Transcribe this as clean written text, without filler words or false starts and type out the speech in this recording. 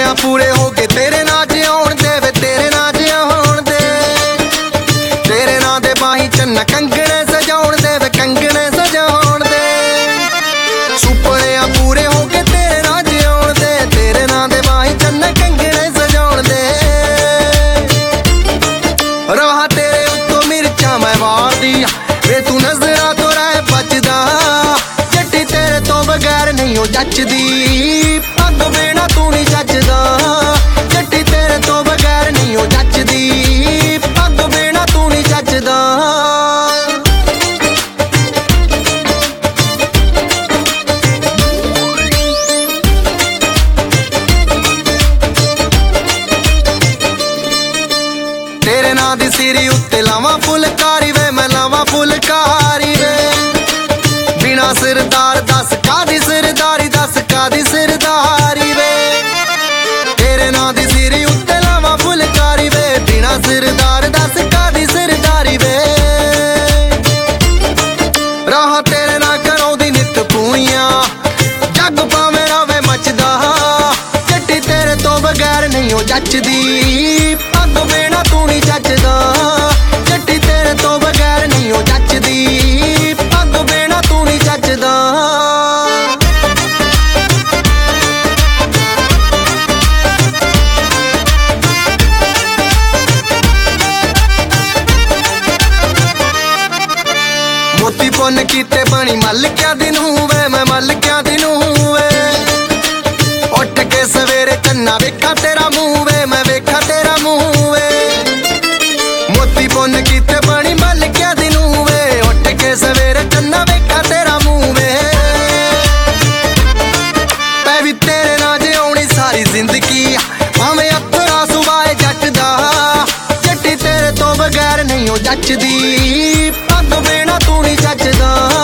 ਸੁਪਨਿਆਂ ਪੂਰੇ ਹੋ ਕੇ ਤੇਰੇ ਨਾਂ ਜਿਉਣ ਦੇ ਵੇ, ਤੇਰੇ ਨਾਂ ਜਿਉਣ ਦੇ। ਤੇਰੇ ਨਾਂ ਦੇ ਬਾਹੀਂ ਚੰਨਾ ਕੰਗਣੇ ਸਜਾਉਣ ਦੇ ਵੇ, ਕੰਗਣੇ ਸਜਾਉਣ ਦੇ। ਸੁਪਨਿਆਂ ਪੂਰੇ ਹੋ ਕੇ ਤੇਰੇ ਨਾਂ ਜਿਉਣ ਦੇ, ਤੇਰੇ ਨਾਂ ਦੇ ਬਾਹੀਂ ਚੰਨਾ ਕੰਗਣੇ ਸਜਾਉਣ ਦੇ। ਰਾਹ ਤੇਰੇ ਉੱਤੋਂ ਮਿਰਚਾਂ ਮੈਂ ਵਾਰਦੀ ਵੇ, ਤੂੰ ਨਜ਼ਰਾਂ ਤੋਂ ਰਹਿ ਬਚਦਾ। ਜੱਟੀ ਤੇਰੇ ਤੋਂ ਬਗੈਰ ਨਹੀਂ ਉਹ ਜੱਚਦੀ, ਪੱਗ ਬਿਨਾਂ ਤੂੰ ਨਹੀਂ ਜੱਚਦਾ। ਜੱਟੀ ਤੇਰੇ ਤੋਂ ਬਗੈਰ ਨਹੀਂ ਉਹ ਜੱਚਦੀ, ਪੱਗ ਬਿਨਾਂ ਤੂੰ ਨਹੀਂ ਜੱਚਦਾ। ਤੇਰੇ ਨਾਂ ਦੀ ਸਿਰੀ ਉੱਤੇ ਲਾਵਾਂ ਫੁਲਕਾਰੀ ਵੇ, ਮੈਂ ਲਾਵਾਂ ਫੁਲਕਾਰੀ ਵੇ। ਬਿਨਾ ਸਰਦਾਰ ਦੱਸ ਕਾਦੀ ਸਰਦਾਰੀ, ਦੱਸ ਕਾਦੀ ਸਰਦਾਰੀ ਵੇ। ਤੇਰੇ ਨਾਂ ਦੀ ਸਿਰੀ ਉੱਤੇ ਲਾਵਾਂ ਫੁਲਕਾਰੀ ਵੇ, ਬਿਨਾ ਸਰਦਾਰ ਦੱਸ ਕਾਦੀ ਸਰਦਾਰੀ ਵੇ। ਰਾਹ ਤੇਰੇ ਨਾਲ ਕਰਾਉਂਦੀ ਨਿੱਤ ਪੂਈਆਂ, ਜੱਗ ਭਾਵੇਂ ਰਵੇ ਮੱਚਦਾ। ਜੱਟੀ ਤੇਰੇ ਤੋਂ ਬਗੈਰ ਨਹੀਂ ਉਹ ਜੱਚਦੀ, ਪੱਗ ਬਿਨਾਂ ਤੂੰ ਨਹੀਂ ਜੱਚਦਾ। ਜੱਟੀ ਤੇਰੇ ਤੋਂ ਬਗੈਰ ਨਹੀਂ ਉਹ ਜੱਚਦੀ, ਪੱਗ ਬਿਨਾਂ ਤੂੰ ਨਹੀਂ ਜੱਚਦਾ। ਮੋਤੀ ਪੁੰਨ ਕੀਤੇ ਬਣੀ ਮਲਕਿਆਂ ਦੀ ਨੂੰਹ ਵੇ, ਮੈਂ ਮਲਕਿਆਂ ਦੀ ਨੂੰਹ ਵੇ। ਉੱਠ ਕੇ ਸਵੇਰੇ ਚੰਨਾ ਵੇਖਾਂ ਤੇਰਾ ਮੂੰਹ ਵੇ, ਮੈਂ ਵੇਖਾਂ ਤੇਰਾ ਮੂੰਹ ਵੇ। ਮੋਤੀ ਪੁੰਨ ਕੀਤੇ ਬਣੀ ਮਲਕਿਆਂ ਦੀ ਨੂੰਹ ਵੇ, ਉੱਠ ਕੇ ਸਵੇਰੇ ਚੰਨਾ ਵੇਖਾਂ ਤੇਰਾ ਮੂੰਹ ਵੇ। ਮੈਂ ਵੀ ਤੇਰੇ ਨਾਲ ਜਿਉਣੀ ਸਾਰੀ ਜ਼ਿੰਦਗੀ, ਭਾਵੇਂ ਅੱਖਰਾਂ ਸੁਭਾਏ ਜੱਟ ਦਾ। ਜੱਟੀ ਤੇਰੇ ਤੋਂ ਬਗੈਰ ਨਹੀਂ ਉਹ ਜੱਚਦੀ, ਪੱਗ ਬਿਨਾਂ ਤੂੰ ਨਹੀਂ ਜੱਚਦਾ।